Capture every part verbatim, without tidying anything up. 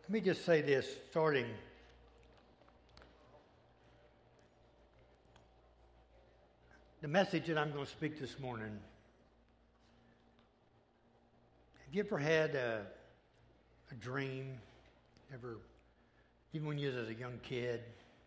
Let me just say this, starting. The message that I'm going to speak this morning. Have you ever had a, a dream? Ever, even when you was a young kid?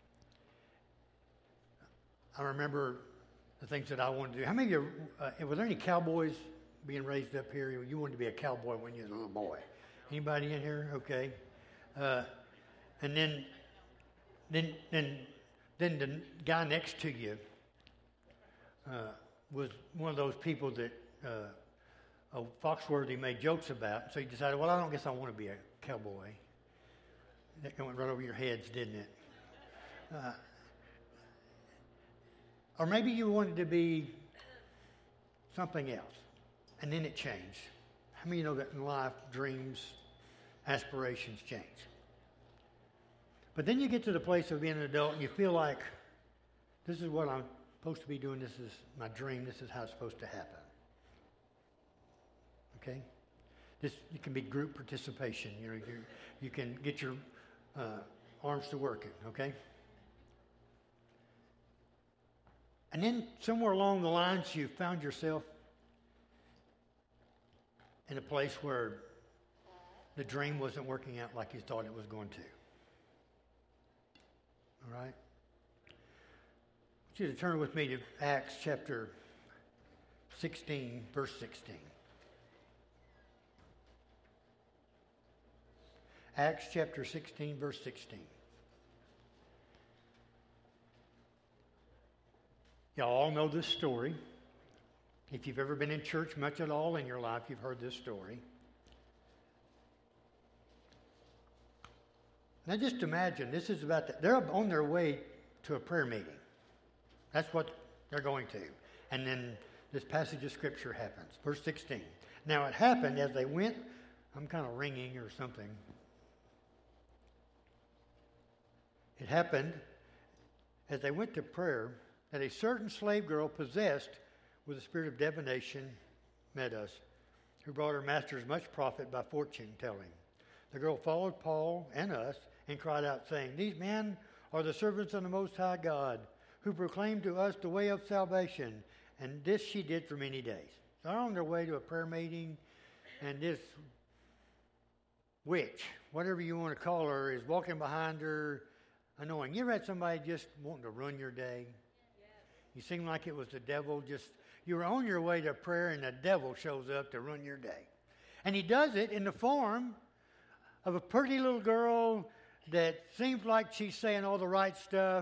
I remember the things that I wanted to do. How many of you, uh, were there any cowboys being raised up here? You wanted to be a cowboy when you was a little boy. Anybody in here? Okay. Uh, and then, then, then, then the guy next to you uh, was one of those people that uh, oh, Foxworthy made jokes about. So you decided, well, I don't guess I want to be a cowboy. That went right over your heads, didn't it? Uh, or maybe you wanted to be something else, and then it changed. How many of you know that in life, dreams, aspirations change? But then you get to the place of being an adult and you feel like, this is what I'm supposed to be doing, this is my dream, this is how it's supposed to happen. Okay? This, it can be group participation. You know, you you can get your uh, arms to working, okay? And then somewhere along the lines you found yourself in a place where the dream wasn't working out like you thought it was going to. All right? I want you to turn with me to Acts chapter sixteen, verse sixteen. Acts chapter sixteen, verse sixteen. Y'all all know this story. If you've ever been in church much at all in your life, you've heard this story. Now just imagine, this is about, the, they're on their way to a prayer meeting. That's what they're going to. And then this passage of Scripture happens. Verse sixteen. Now it happened as they went, I'm kind of ringing or something. It happened as they went to prayer that a certain slave girl possessed with a spirit of divination met us, who brought her masters much profit by fortune telling. The girl followed Paul and us and cried out, saying, These men are the servants of the Most High God, who proclaim to us the way of salvation. And this she did for many days. So they're on their way to a prayer meeting, and this witch, whatever you want to call her, is walking behind her, annoying. You ever had somebody just wanting to run your day? You seem like it was the devil. Just you were on your way to prayer, and the devil shows up to run your day. And he does it in the form of a pretty little girl that seems like she's saying all the right stuff.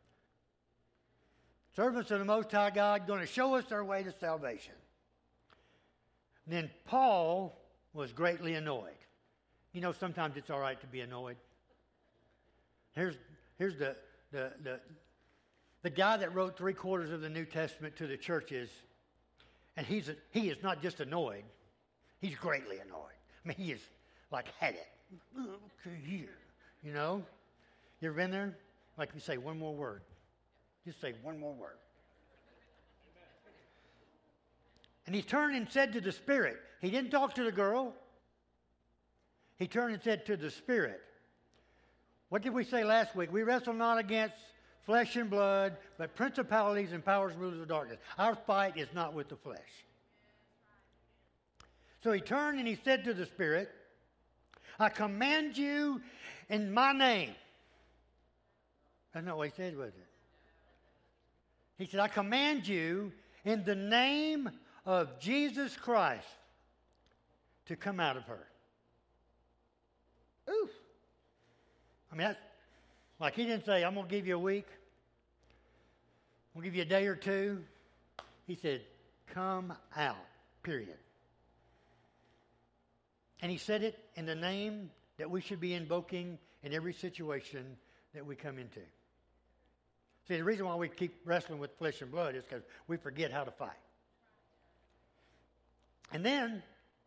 Servants of the Most High God, going to show us their way to salvation. And then Paul was greatly annoyed. You know, sometimes it's all right to be annoyed. Here's here's the the the the guy that wrote three quarters of the New Testament to the churches, and he's a, he is not just annoyed, he's greatly annoyed. I mean, he is like had it. Okay, here, you know. You ever been there? Like you say one more word. Just say one more word. And he turned and said to the Spirit. He didn't talk to the girl. He turned and said to the Spirit. What did we say last week? We wrestle not against flesh and blood, but principalities and powers and rulers of darkness. Our fight is not with the flesh. So he turned and he said to the Spirit, I command you in my name. That's not what he said, was it? He said, I command you in the name of Jesus Christ to come out of her. Ooh. I mean, that's like he didn't say, I'm going to give you a week. I'm going to give you a day or two. He said, come out, period. And he said it in the name that we should be invoking in every situation that we come into. See, the reason why we keep wrestling with flesh and blood is because we forget how to fight. And then,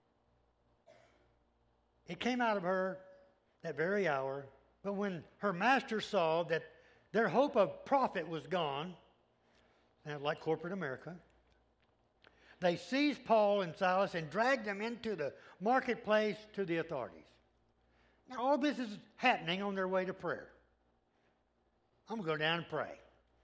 it came out of her that very hour, but when her master saw that their hope of profit was gone, and like corporate America, they seized Paul and Silas and dragged them into the marketplace to the authorities. Now, Now, all this is happening on their way to prayer. I'm going to go down and pray.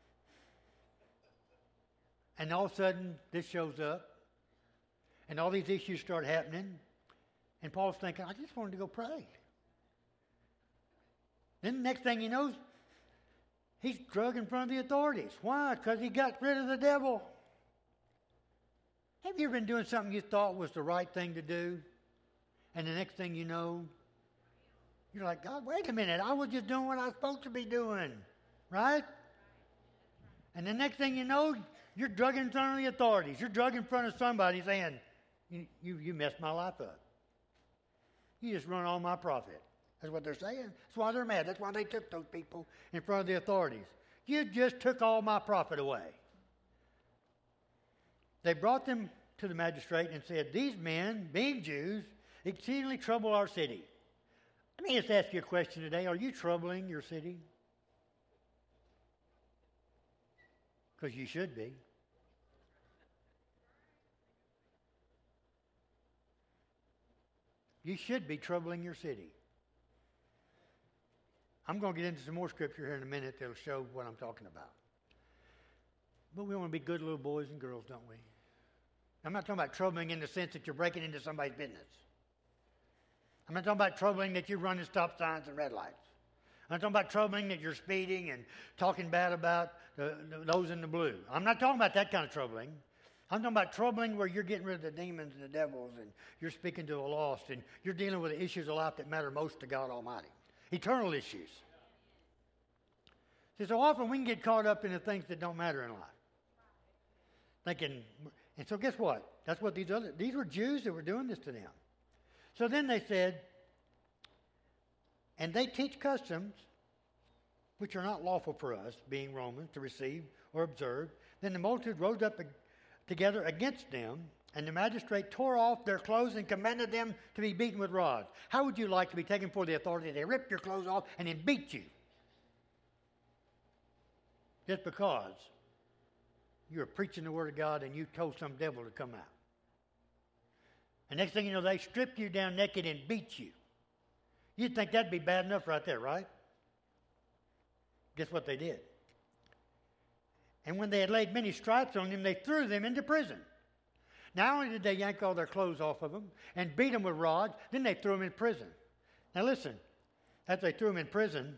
And all of a sudden, this shows up. And all these issues start happening. And Paul's thinking, I just wanted to go pray. Then the next thing he knows, he's drug in front of the authorities. Why? Because he got rid of the devil. Have you ever been doing something you thought was the right thing to do? And the next thing you know, you're like, God, wait a minute. I was just doing what I was supposed to be doing. Right? And the next thing you know, you're drug in front of the authorities. You're drug in front of somebody saying, you, you, you messed my life up. You just run all my profit. That's what they're saying. That's why they're mad. That's why they took those people in front of the authorities. You just took all my profit away. They brought them to the magistrate and said, these men, being Jews, exceedingly trouble our city. Let me just ask you a question today. Are you troubling your city? Because you should be. You should be troubling your city. I'm going to get into some more scripture here in a minute that'll show what I'm talking about. But we want to be good little boys and girls, don't we? I'm not talking about troubling in the sense that you're breaking into somebody's business. I'm not talking about troubling that you're running stop signs and red lights. I'm not talking about troubling that you're speeding and talking bad about the, the, those in the blue. I'm not talking about that kind of troubling. I'm talking about troubling where you're getting rid of the demons and the devils and you're speaking to the lost and you're dealing with the issues of life that matter most to God Almighty. Eternal issues. See, so often we can get caught up in the things that don't matter in life. Thinking, and so guess what? That's what these other, these were Jews that were doing this to them. So then they said, and they teach customs which are not lawful for us, being Romans, to receive or observe. Then the multitude rose up together against them, and the magistrate tore off their clothes and commanded them to be beaten with rods. How would you like to be taken before the authority? They rip your clothes off and then beat you. Just because you were preaching the Word of God and you told some devil to come out. And next thing you know, they stripped you down naked and beat you. You'd think that'd be bad enough right there, right? Guess what they did? And when they had laid many stripes on them, they threw them into prison. Not only did they yank all their clothes off of them and beat them with rods, then they threw them in prison. Now listen, after they threw them in prison,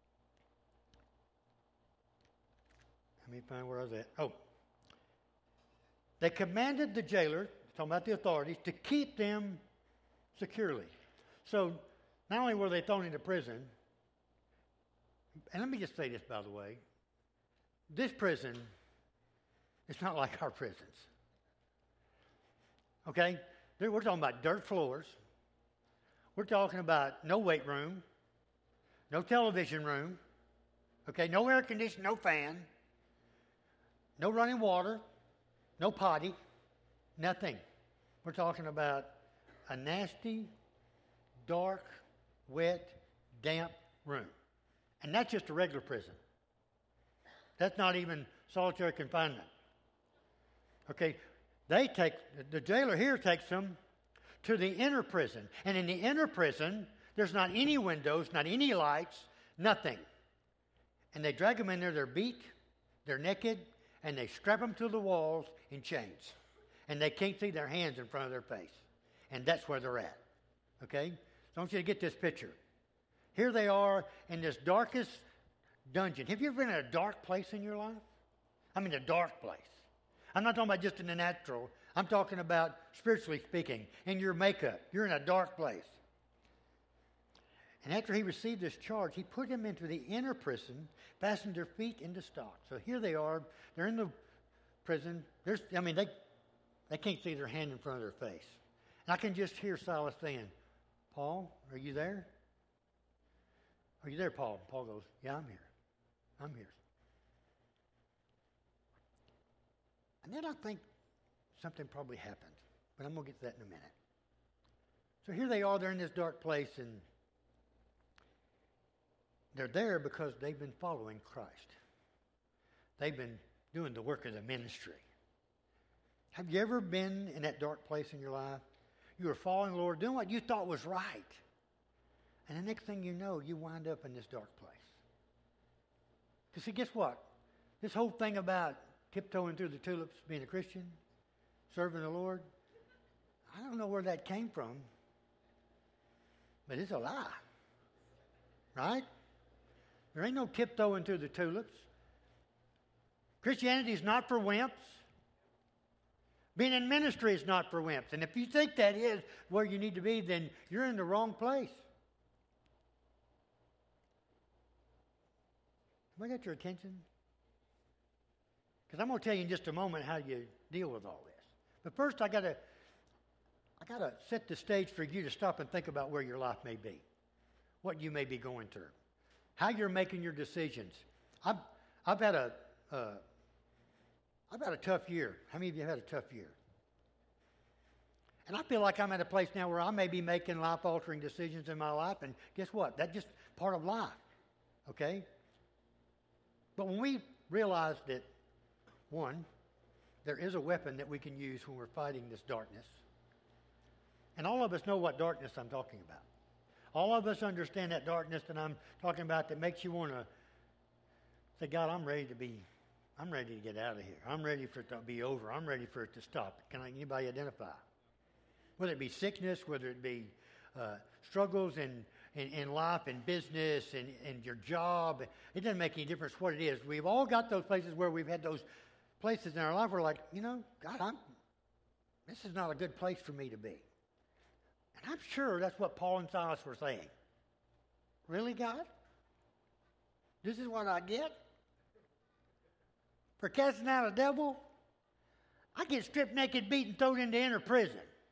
let me find where I was at. Oh. They commanded the jailer, talking about the authorities, to keep them securely. So not only were they thrown into prison, and let me just say this, by the way, this prison is not like our prisons. Okay? We're talking about dirt floors. We're talking about no weight room, no television room, okay, no air conditioning, no fan, no running water, no potty, nothing. We're talking about a nasty, dark, wet, damp room. And that's just a regular prison. That's not even solitary confinement. Okay, they take, the jailer here takes them to the inner prison. And in the inner prison, there's not any windows, not any lights, nothing. And they drag them in there, they're beat, they're naked, and they strap them to the walls in chains. And they can't see their hands in front of their face. And that's where they're at. Okay? So I want you to get this picture. Here they are in this darkest dungeon. Have you ever been in a dark place in your life? I mean a dark place. I'm not talking about just in the natural. I'm talking about spiritually speaking. In your makeup. You're in a dark place. And after he received this charge, he put them into the inner prison, fastened their feet into stocks. So here they are. They're in the prison. There's, I mean, they, they can't see their hand in front of their face. And I can just hear Silas saying, Paul, are you there? Are you there, Paul? Paul goes, yeah, I'm here. I'm here. And then I think something probably happened. But I'm going to get to that in a minute. So here they are. They're in this dark place, and they're there because they've been following Christ. They've been doing the work of the ministry. Have you ever been in that dark place in your life? You were following the Lord, doing what you thought was right. And the next thing you know, you wind up in this dark place. Because see, guess what? This whole thing about tiptoeing through the tulips, being a Christian, serving the Lord, I don't know where that came from, but it's a lie. Right? There ain't no tiptoeing through the tulips. Christianity is not for wimps. Being in ministry is not for wimps. And if you think that is where you need to be, then you're in the wrong place. Have I got your attention? Because I'm going to tell you in just a moment how you deal with all this. But first, I got to, I got to set the stage for you to stop and think about where your life may be, what you may be going through, how you're making your decisions. I've, I've had a, uh, I've had a tough year. How many of you have had a tough year? And I feel like I'm at a place now where I may be making life-altering decisions in my life, and guess what? That's just part of life, okay? But when we realize that, one, there is a weapon that we can use when we're fighting this darkness, and all of us know what darkness I'm talking about. All of us understand that darkness that I'm talking about that makes you want to say, God, I'm ready to be, I'm ready to get out of here. I'm ready for it to be over. I'm ready for it to stop. Can anybody identify? Whether it be sickness, whether it be uh, struggles in, in, in life and business and, and your job, it doesn't make any difference what it is. We've all got those places where we've had those places in our life where we're like, you know, God, I'm, this is not a good place for me to be. And I'm sure that's what Paul and Silas were saying. Really, God? This is what I get? For casting out a devil? I get stripped naked, beaten, thrown into inner prison.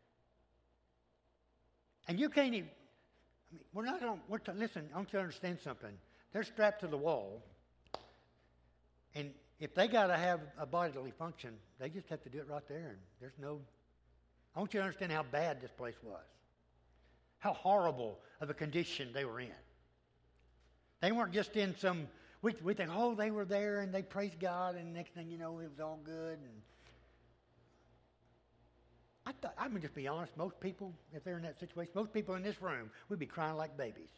And you can't even, I mean, we're not on, we're t- listen, I want you to understand something. They're strapped to the wall. And if they got to have a bodily function, they just have to do it right there. And there's no, I want you to understand how bad this place was. How horrible of a condition they were in. They weren't just in some, we, we think, oh, they were there and they praised God, and the next thing you know, it was all good. And I thought, I'm going to just be honest, most people, if they're in that situation, most people in this room would be crying like babies.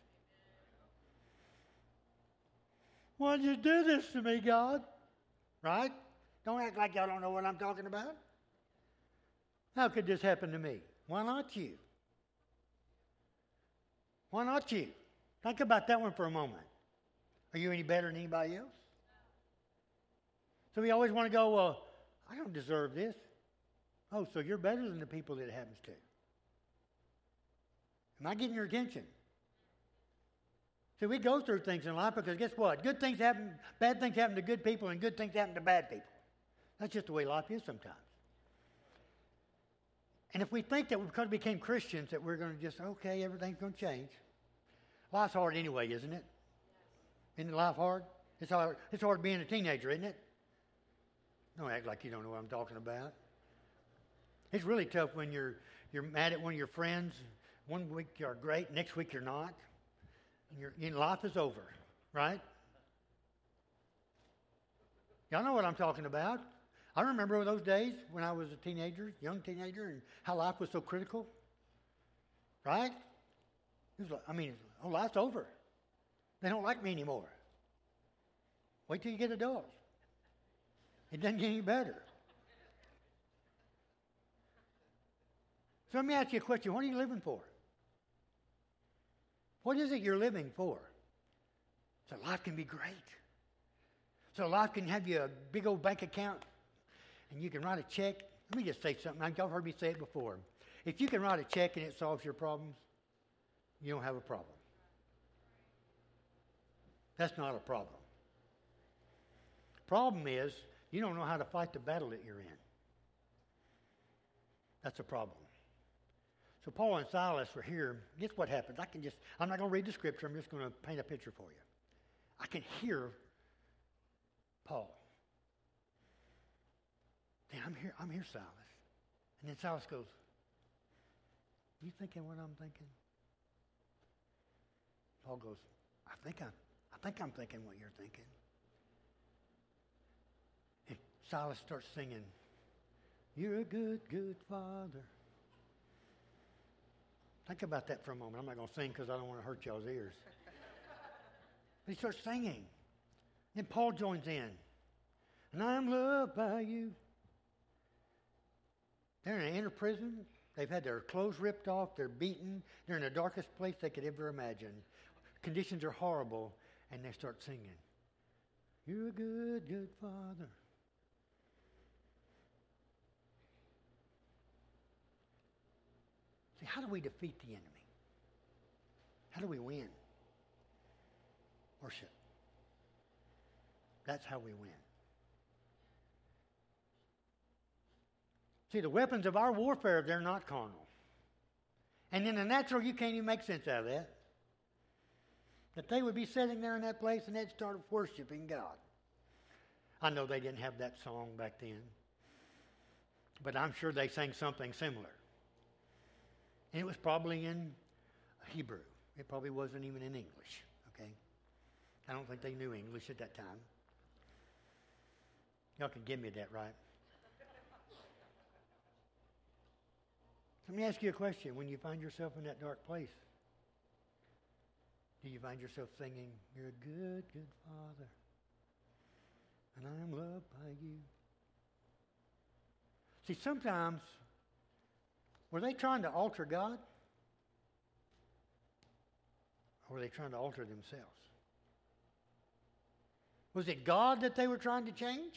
Why'd you do this to me, God? Right? Don't act like y'all don't know what I'm talking about. How could this happen to me? Why not you? Why not you? Think about that one for a moment. Are you any better than anybody else? So we always want to go, well, I don't deserve this. Oh, so you're better than the people that it happens to. Am I getting your attention? See, we go through things in life because guess what? Good things happen, bad things happen to good people, and good things happen to bad people. That's just the way life is sometimes. And if we think that because we became Christians that we're going to just, okay, everything's going to change. Life's hard anyway, isn't it? Isn't life hard? It's hard, it's hard being a teenager, isn't it? Don't act like you don't know what I'm talking about. It's really tough when you're you're mad at one of your friends. One week you're great, next week you're not. And your you know, life is over, right? Y'all know what I'm talking about. I remember those days when I was a teenager, young teenager, and how life was so critical, right? It was like, I mean, oh, life's over. They don't like me anymore. Wait till you get adults. It doesn't get any better. So let me ask you a question. What are you living for? What is it you're living for? So life can be great. So life can have you a big old bank account and you can write a check. Let me just say something. Y'all heard me say it before. If you can write a check and it solves your problems, you don't have a problem. That's not a problem. Problem is, you don't know how to fight the battle that you're in. That's a problem. So Paul and Silas were here. Guess what happens? I can just, I'm not going to read the scripture. I'm just going to paint a picture for you. I can hear Paul. Then I'm here, I'm here, Silas. And then Silas goes, you thinking what I'm thinking? Paul goes, I think I'm, I think I'm thinking what you're thinking. And Silas starts singing, you're a good, good father. Think about that for a moment. I'm not going to sing because I don't want to hurt y'all's ears. But he starts singing. Then Paul joins in. And I am loved by you. They're in an inner prison. They've had their clothes ripped off. They're beaten. They're in the darkest place they could ever imagine. Conditions are horrible. And they start singing. You're a good, good Father. See, how do we defeat the enemy? How do we win? Worship. That's how we win. See, the weapons of our warfare, they're not carnal. And in the natural, you can't even make sense out of that. That they would be sitting there in that place and they'd start worshiping God. I know they didn't have that song back then. But I'm sure they sang something similar. And it was probably in Hebrew. It probably wasn't even in English. Okay? I don't think they knew English at that time. Y'all can give me that, right? Let me ask you a question. When you find yourself in that dark place, do you find yourself singing, you're a good, good Father, and I am loved by you? See, sometimes, were they trying to alter God? Or were they trying to alter themselves? Was it God that they were trying to change?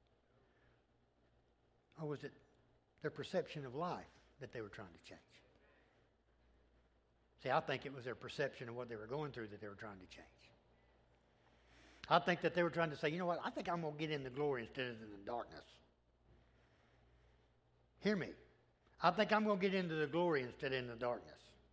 Or was it their perception of life that they were trying to change? See, I think it was their perception of what they were going through that they were trying to change. I think that they were trying to say, you know what, I think I'm going to get in the glory instead of in the darkness. Hear me. I think I'm going to get into the glory instead of in the darkness.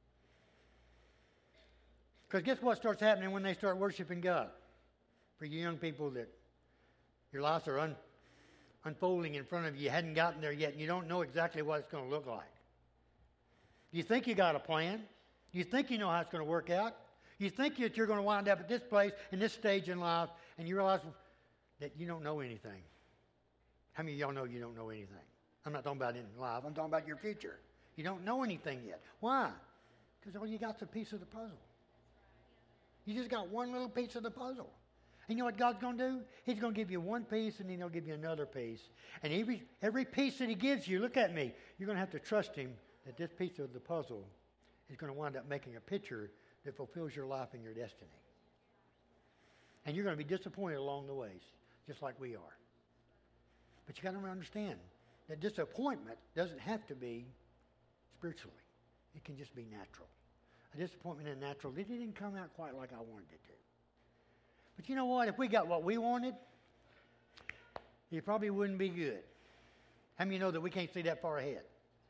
Because guess what starts happening when they start worshiping God? For you young people that your lives are un, unfolding in front of you, you hadn't gotten there yet, and you don't know exactly what it's going to look like. You think you got a plan. You think you know how it's going to work out. You think that you're going to wind up at this place, in this stage in life, and you realize that you don't know anything. How many of y'all know you don't know anything? I'm not talking about in life. I'm talking about your future. You don't know anything yet. Why? Because all you got is a piece of the puzzle. You just got one little piece of the puzzle. And you know what God's going to do? He's going to give you one piece, and then He'll give you another piece. And every, every piece that He gives you, look at me, you're going to have to trust Him that this piece of the puzzle is going to wind up making a picture that fulfills your life and your destiny. And you're going to be disappointed along the ways, just like we are. But you got to understand that disappointment doesn't have to be spiritually. It can just be natural. A disappointment in natural, it didn't come out quite like I wanted it to. But you know what? If we got what we wanted, it probably wouldn't be good. How many of you know that we can't see that far ahead?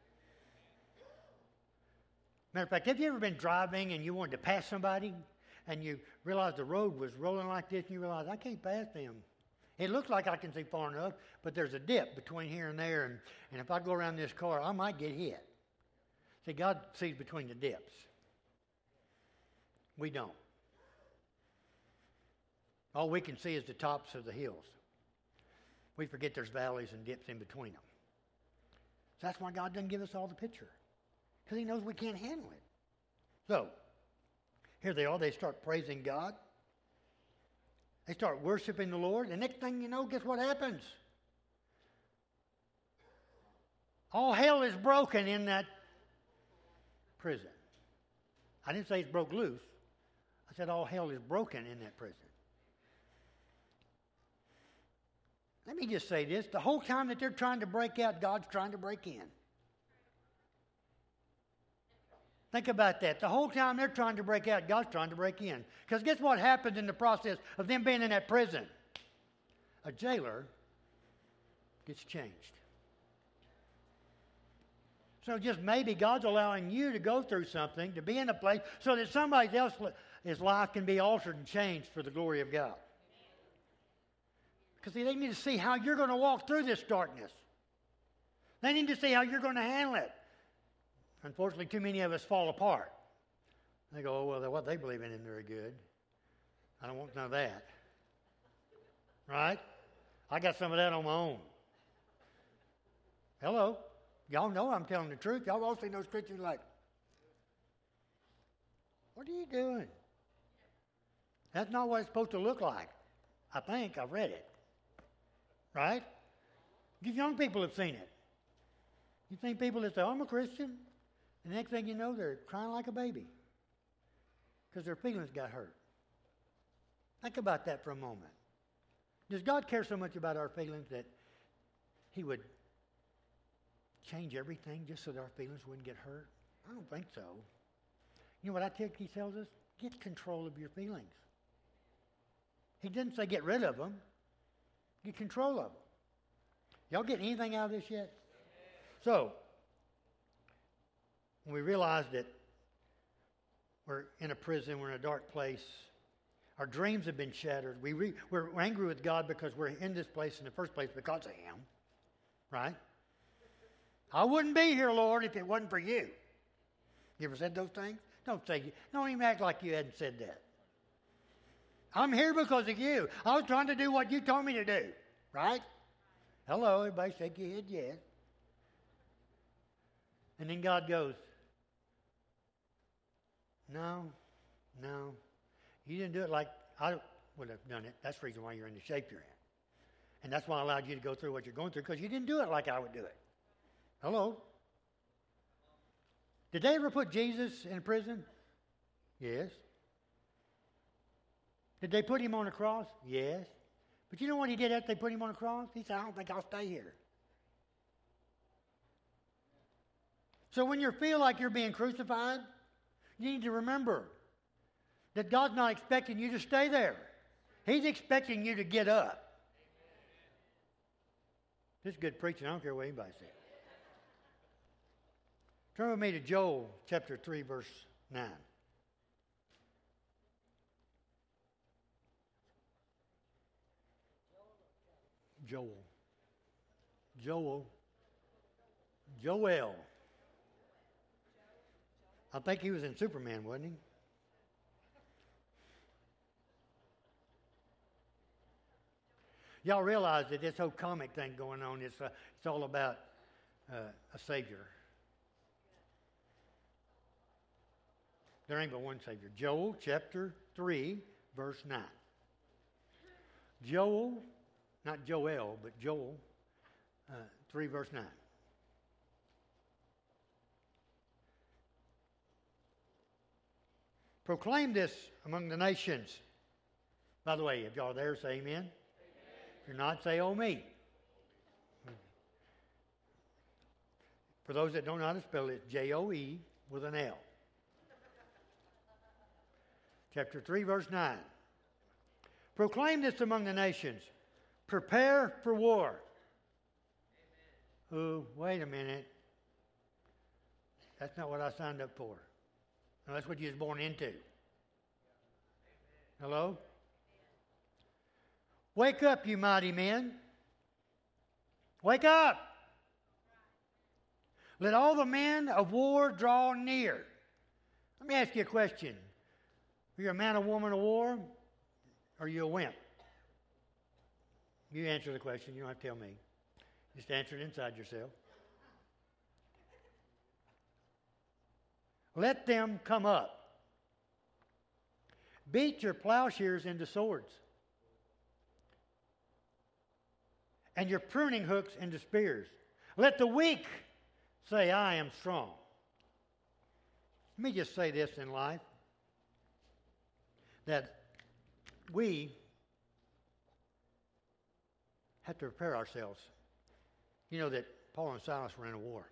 Matter of fact, have you ever been driving and you wanted to pass somebody and you realized the road was rolling like this and you realized, I can't pass them. It looks like I can see far enough, but there's a dip between here and there, and, and if I go around this car, I might get hit. See, God sees between the dips. We don't. All we can see is the tops of the hills. We forget there's valleys and dips in between them. So that's why God doesn't give us all the picture. Because He knows we can't handle it. So, here they are. They start praising God. They start worshiping the Lord. The next thing you know, guess what happens? All hell is broken in that prison. I didn't say it's broke loose. I said all hell is broken in that prison. Let me just say this. The whole time that they're trying to break out, God's trying to break in. Think about that. The whole time they're trying to break out, God's trying to break in. Because guess what happens in the process of them being in that prison? A jailer gets changed. So just maybe God's allowing you to go through something, to be in a place, so that somebody else's life can be altered and changed for the glory of God. Because see, they need to see how you're going to walk through this darkness. They need to see how you're going to handle it. Unfortunately, too many of us fall apart. They go, oh, well, what they believe in isn't very good. I don't want none of that. Right? I got some of that on my own. Hello? Y'all know I'm telling the truth. Y'all all seen those Christians like, What are you doing? That's not what it's supposed to look like. I think I've read it. Right? You young people have seen it. You think people that say, I'm a Christian, the next thing you know, they're crying like a baby because their feelings got hurt. Think about that for a moment. Does God care so much about our feelings that He would change everything just so that our feelings wouldn't get hurt? I don't think so. You know what I think He tells us? Get control of your feelings. He didn't say get rid of them. Get control of them. Y'all get anything out of this yet? So, when we realize that we're in a prison, we're in a dark place, our dreams have been shattered, we re, we're angry with God because we're in this place in the first place because of Him, right? I wouldn't be here, Lord, if it wasn't for you. You ever said those things? Don't say, don't even act like you hadn't said that. I'm here because of you. I was trying to do what you told me to do, right? Hello, everybody shake your head, yes. And then God goes, no, no. You didn't do it like I would have done it. That's the reason why you're in the shape you're in. And that's why I allowed you to go through what you're going through, because you didn't do it like I would do it. Hello? Did they ever put Jesus in prison? Yes. Did they put Him on a cross? Yes. But you know what He did after they put Him on a cross? He said, I don't think I'll stay here. So when you feel like you're being crucified, you need to remember that God's not expecting you to stay there. He's expecting you to get up. This is good preaching. I don't care what anybody says. Turn with me to Joel chapter three, verse nine. Joel. Joel. Joel. I think he was in Superman, wasn't he? Y'all realize that this whole comic thing going on, is uh, it's all about uh, a Savior. There ain't but one Savior. Joel chapter three, verse nine. Joel, not Joel, but Joel uh, three, verse nine. Proclaim this among the nations. By the way, if y'all are there, say amen. Amen. If you're not, say oh me. For those that don't know how to spell it, J O E with an L. Chapter three, verse nine. Proclaim this among the nations. Prepare for war. Oh, wait a minute. That's not what I signed up for. No, that's what you was born into. Hello? Wake up, you mighty men. Wake up. Let all the men of war draw near. Let me ask you a question. Are you a man or woman of war? Or are you a wimp? You answer the question. You don't have to tell me. Just answer it inside yourself. Let them come up. Beat your plowshares into swords, and your pruning hooks into spears. Let the weak say, I am strong. Let me just say this in life, that we have to prepare ourselves. You know that Paul and Silas were in a war.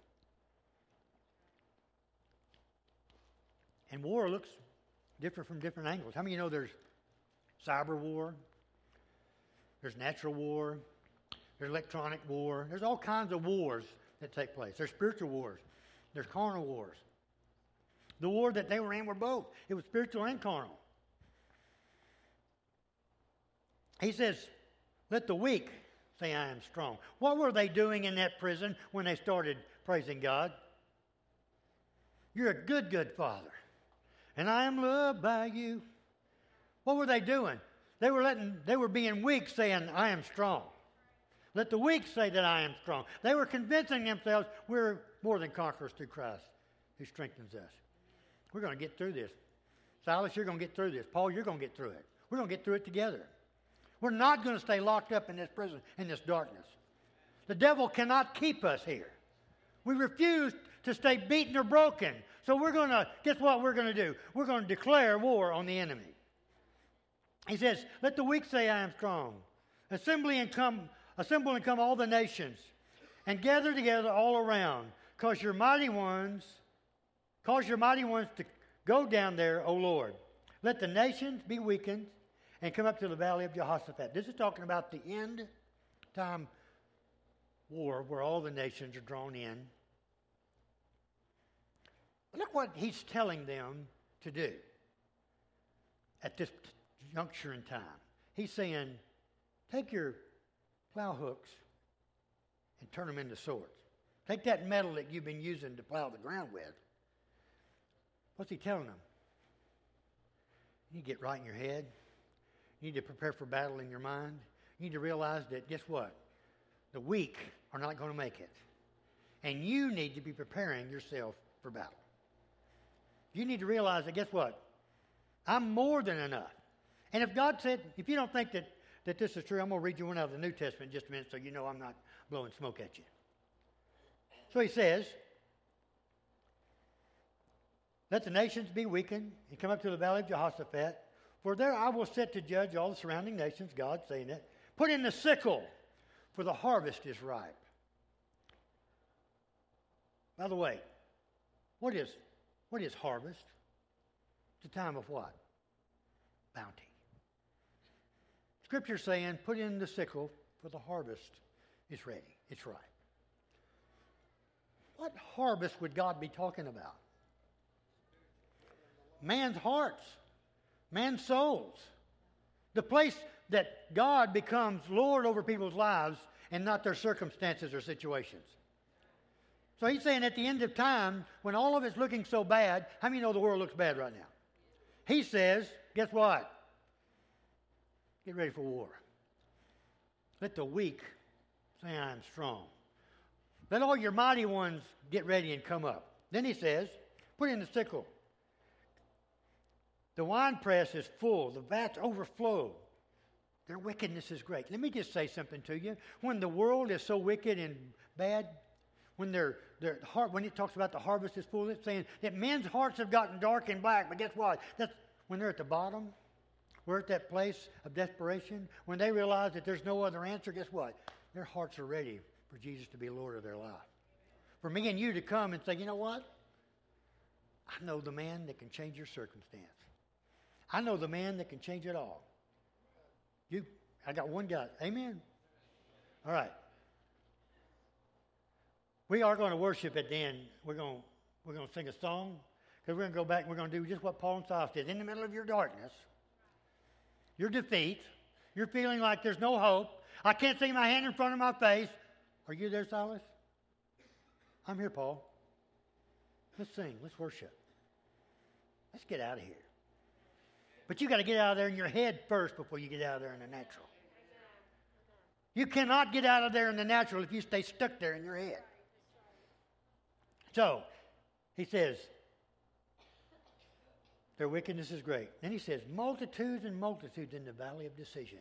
And war looks different from different angles. How many of you know there's cyber war? There's natural war. There's electronic war. There's all kinds of wars that take place. There's spiritual wars. There's carnal wars. The war that they were in were both. It was spiritual and carnal. He says, let the weak say I am strong. What were they doing in that prison when they started praising God? You're a good, good Father. And I am loved by you. What were they doing? They were letting, they were being weak, saying, I am strong. Let the weak say that I am strong. They were convincing themselves we're more than conquerors through Christ who strengthens us. We're going to get through this. Silas, you're going to get through this. Paul, you're going to get through it. We're going to get through it together. We're not going to stay locked up in this prison, in this darkness. The devil cannot keep us here. We refuse to stay beaten or broken. So we're going to, guess what we're going to do? We're going to declare war on the enemy. He says, let the weak say, I am strong. Assembly and come, assemble and come all the nations, and gather together all around, cause your mighty ones, cause your mighty ones to go down there, O Lord. Let the nations be weakened and come up to the valley of Jehoshaphat. This is talking about the end time war where all the nations are drawn in. Look what he's telling them to do at this juncture in time. He's saying, take your plow hooks and turn them into swords. Take that metal that you've been using to plow the ground with. What's he telling them? You need to get right in your head. You need to prepare for battle in your mind. You need to realize that, guess what? The weak are not going to make it. And you need to be preparing yourself for battle. You need to realize that, guess what? I'm more than enough. And if God said, if you don't think that, that this is true, I'm going to read you one out of the New Testament in just a minute so you know I'm not blowing smoke at you. So he says, let the nations be weakened and come up to the valley of Jehoshaphat, for there I will set to judge all the surrounding nations, God saying it. Put in the sickle, for the harvest is ripe. By the way, what is, what is harvest? It's a time of what? Bounty. Scripture saying, put in the sickle, for the harvest is ready. It's ripe. What harvest would God be talking about? Man's hearts, man's souls. The place that God becomes Lord over people's lives and not their circumstances or situations. So he's saying at the end of time, when all of it's looking so bad, how many know the world looks bad right now? He says, guess what? Get ready for war. Let the weak say I am strong. Let all your mighty ones get ready and come up. Then he says, put in the sickle. The winepress is full. The vats overflow. Their wickedness is great. Let me just say something to you. When the world is so wicked and bad, when their their heart, when it talks about the harvest is full, it's saying that men's hearts have gotten dark and black. But guess what? That's when they're at the bottom. We're at that place of desperation. When they realize that there's no other answer, guess what? Their hearts are ready for Jesus to be Lord of their life. For me and you to come and say, you know what? I know the man that can change your circumstance. I know the man that can change it all. You, I got one guy. Amen. All right. We are going to worship at the end. We're going to, we're going to sing a song because we're going to go back and we're going to do just what Paul and Silas did. In the middle of your darkness, your defeat, you're feeling like there's no hope. I can't see my hand in front of my face. Are you there, Silas? I'm here, Paul. Let's sing. Let's worship. Let's get out of here. But you got to get out of there in your head first before you get out of there in the natural. You cannot get out of there in the natural if you stay stuck there in your head. So, he says, their wickedness is great. Then he says, multitudes and multitudes in the valley of decision.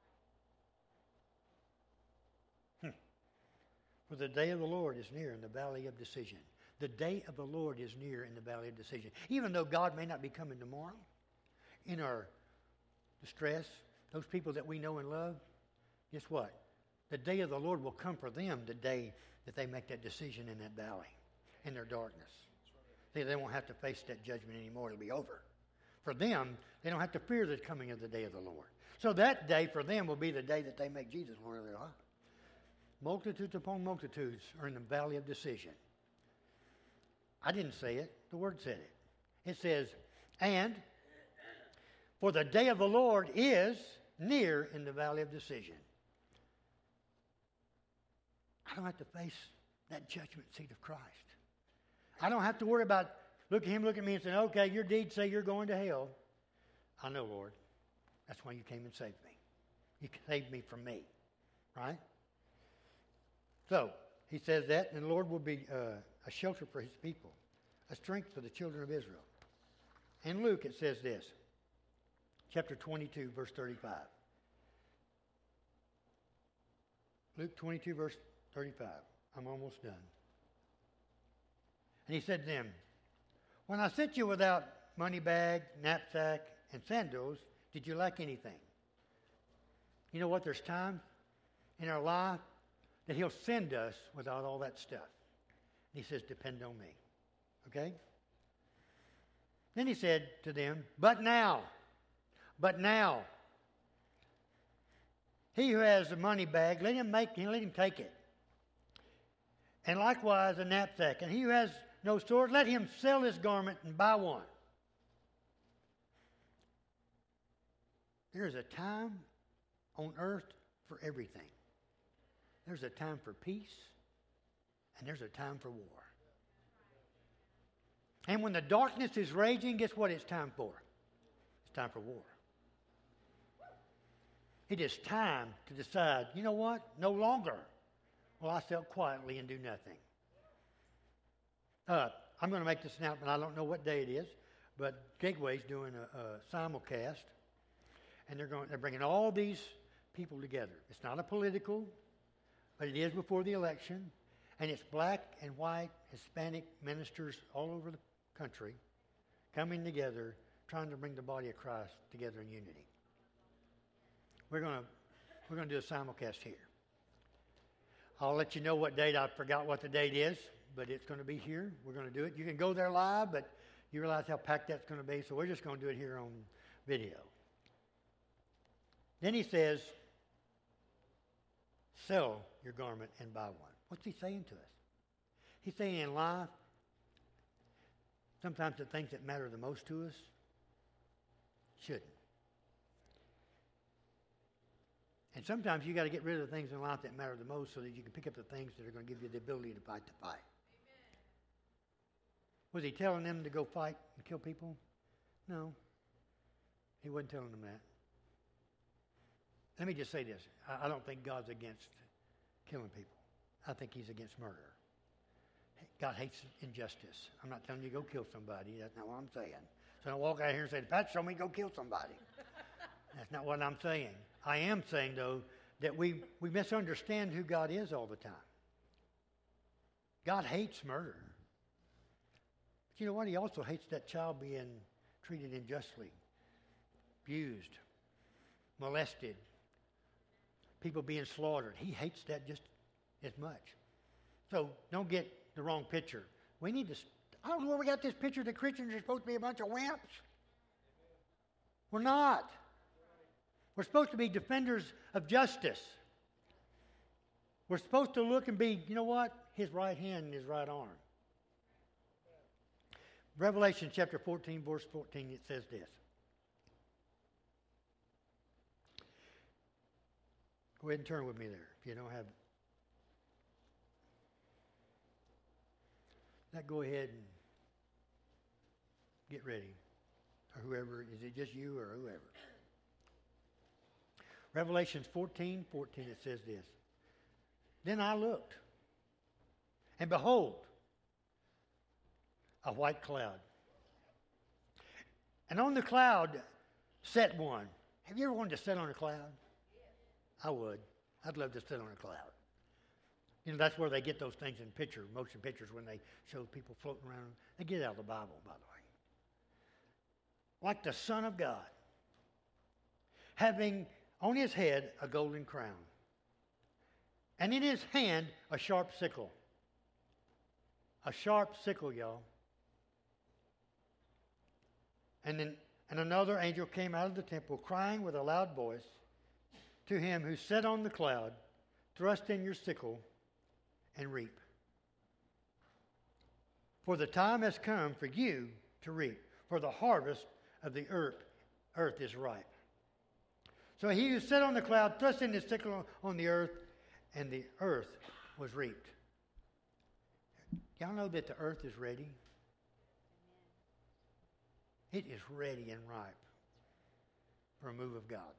Hmm. For the day of the Lord is near in the valley of decision. The day of the Lord is near in the valley of decision. Even though God may not be coming tomorrow, in our distress, those people that we know and love, guess what? The day of the Lord will come for them the day that they make that decision in that valley, in their darkness. See, they won't have to face that judgment anymore. It'll be over. For them, they don't have to fear the coming of the day of the Lord. So that day for them will be the day that they make Jesus Lord of their life. Multitudes upon multitudes are in the valley of decision. I didn't say it. The Word said it. It says, and for the day of the Lord is near in the valley of decision. I don't have to face that judgment seat of Christ. I don't have to worry about look at him, look at me and say, okay, your deeds say you're going to hell. I know, Lord. That's why you came and saved me. You saved me from me. Right? So, he says that, and the Lord will be uh, a shelter for his people, a strength for the children of Israel. In Luke, it says this, chapter twenty-two, verse thirty-five. Luke twenty-two, verse thirty-five. I'm almost done. And he said to them, when I sent you without money bag, knapsack, and sandals, did you lack anything? You know what? There's times in our life that he'll send us without all that stuff. And he says, depend on me. Okay? Then he said to them, but now, but now, he who has a money bag, let him make, let him take it. And likewise a knapsack. And he who has no sword, let him sell his garment and buy one. There is a time on earth for everything. There's a time for peace, and there's a time for war. And when the darkness is raging, guess what it's time for? It's time for war. It is time to decide, you know what? No longer will I sit quietly and do nothing. Uh, I'm going to make this announcement. I don't know what day it is, but Gateway's doing a, a simulcast, and they're going. They're bringing all these people together. It's not a political, but it is before the election, and it's black and white Hispanic ministers all over the country coming together, trying to bring the body of Christ together in unity. We're going to we're going to do a simulcast here. I'll let you know what date. I forgot what the date is, but it's going to be here. We're going to do it. You can go there live, but you realize how packed that's going to be, so we're just going to do it here on video. Then he says, sell your garment and buy one. What's he saying to us? He's saying in life, sometimes the things that matter the most to us shouldn't. And sometimes you got to get rid of the things in life that matter the most so that you can pick up the things that are going to give you the ability to fight the fight. Amen. Was he telling them to go fight and kill people? No. He wasn't telling them that. Let me just say this. I, I don't think God's against killing people. I think he's against murder. God hates injustice. I'm not telling you to go kill somebody. That's not what I'm saying. So don't walk out here and say, Pat, show me go kill somebody. That's not what I'm saying. I am saying, though, that we, we misunderstand who God is all the time. God hates murder. But you know what? He also hates that child being treated unjustly, abused, molested, people being slaughtered. He hates that just as much. So don't get the wrong picture. We need to... I don't know where we got this picture that Christians are supposed to be a bunch of wimps. We're not. We're supposed to be defenders of justice. We're supposed to look and be, you know what? His right hand and his right arm. Revelation chapter fourteen, verse fourteen, it says this. Go ahead and turn with me there if you don't have it. Now go ahead and get ready. Or whoever, is it just you or whoever? Revelation fourteen, fourteen, it says this. Then I looked, and behold, a white cloud. And on the cloud sat one. Have you ever wanted to sit on a cloud? I would. I'd love to sit on a cloud. You know, that's where they get those things in picture, motion pictures, when they show people floating around. They get it out of the Bible, by the way. Like the Son of God, having on his head a golden crown, and in his hand a sharp sickle. A sharp sickle, y'all. And then and another angel came out of the temple, crying with a loud voice to him who sat on the cloud, thrust in your sickle and reap. For the time has come for you to reap, for the harvest of the earth, earth is ripe. So he who sat on the cloud thrust in his sickle on the earth, and the earth was reaped. Y'all know that the earth is ready? It is ready and ripe for a move of God.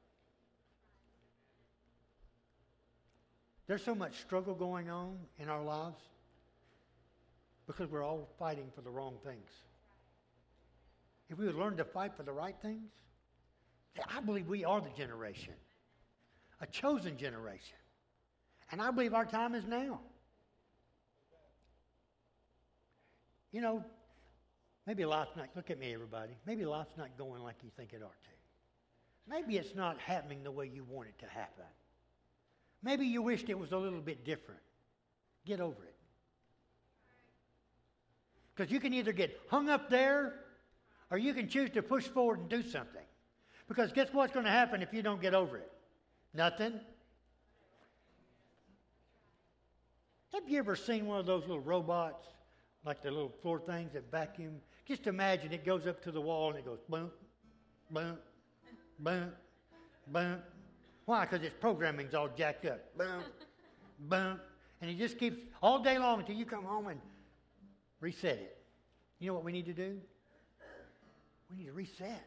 There's so much struggle going on in our lives because we're all fighting for the wrong things. if we would learn to fight for the right things, I believe we are the generation, a chosen generation. And I believe our time is now. You know, maybe life's not, look at me everybody, maybe life's not going like you think it ought to. Maybe it's not happening the way you want it to happen. Maybe you wished it was a little bit different. Get over it. Because you can either get hung up there or you can choose to push forward and do something. Because guess what's going to happen if you don't get over it? Nothing. Have you ever seen one of those little robots, like the little floor things that vacuum? Just imagine it goes up to the wall and it goes boom, boom, boom, boom. Why? Because its programming's all jacked up. Boom, boom. And it just keeps all day long until you come home and reset it. You know what we need to do? We need to reset.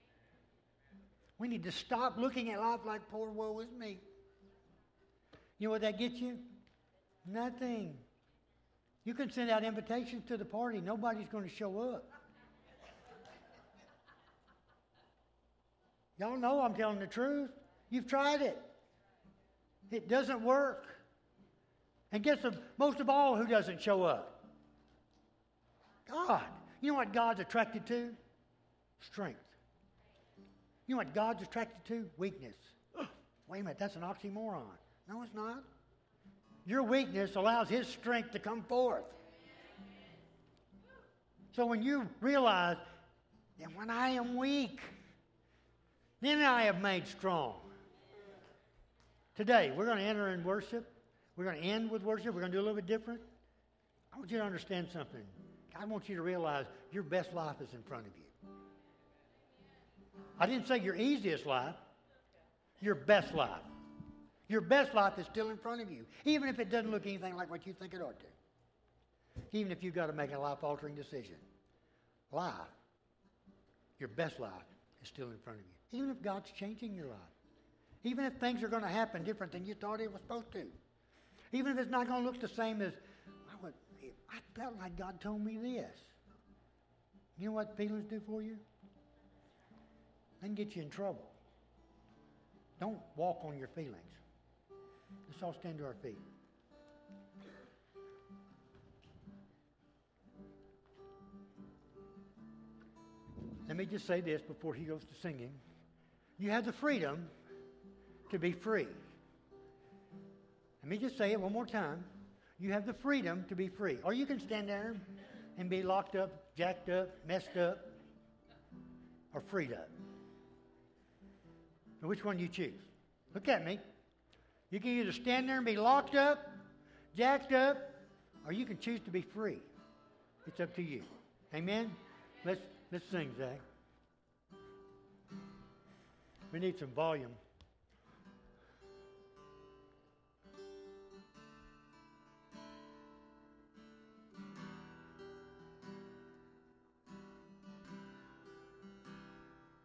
We need to stop looking at life like poor woe is me. You know what that gets you? Nothing. You can send out invitations to the party. Nobody's going to show up. Y'all know I'm telling the truth. You've tried it. It doesn't work. And guess of, most of all, who doesn't show up? God. You know what God's attracted to? Strength. You know what God's attracted to? Weakness. Wait a minute, that's an oxymoron. No, it's not. Your weakness allows His strength to come forth. So when you realize that when I am weak, then I have made strong. Today, we're going to enter in worship. We're going to end with worship. We're going to do a little bit different. I want you to understand something. I want you to realize your best life is in front of you. I didn't say your easiest life, your best life. Your best life is still in front of you, even if it doesn't look anything like what you think it ought to. Even if you've got to make a life-altering decision. Life, your best life, is still in front of you. Even if God's changing your life. Even if things are going to happen different than you thought it was supposed to. Even if it's not going to look the same as, I, would, I felt like God told me this. You know what feelings do for you? They can get you in trouble. Don't walk on your feelings. Let's all stand to our feet. Let me just say this before he goes to singing. You have the freedom to be free. Let me just say it one more time. You have the freedom to be free. Or you can stand there and be locked up, jacked up, messed up, or freed up. Now, which one do you choose? Look at me. You can either stand there and be locked up, jacked up, or you can choose to be free. It's up to you. Amen? Let's, let's sing, Zach. We need some volume.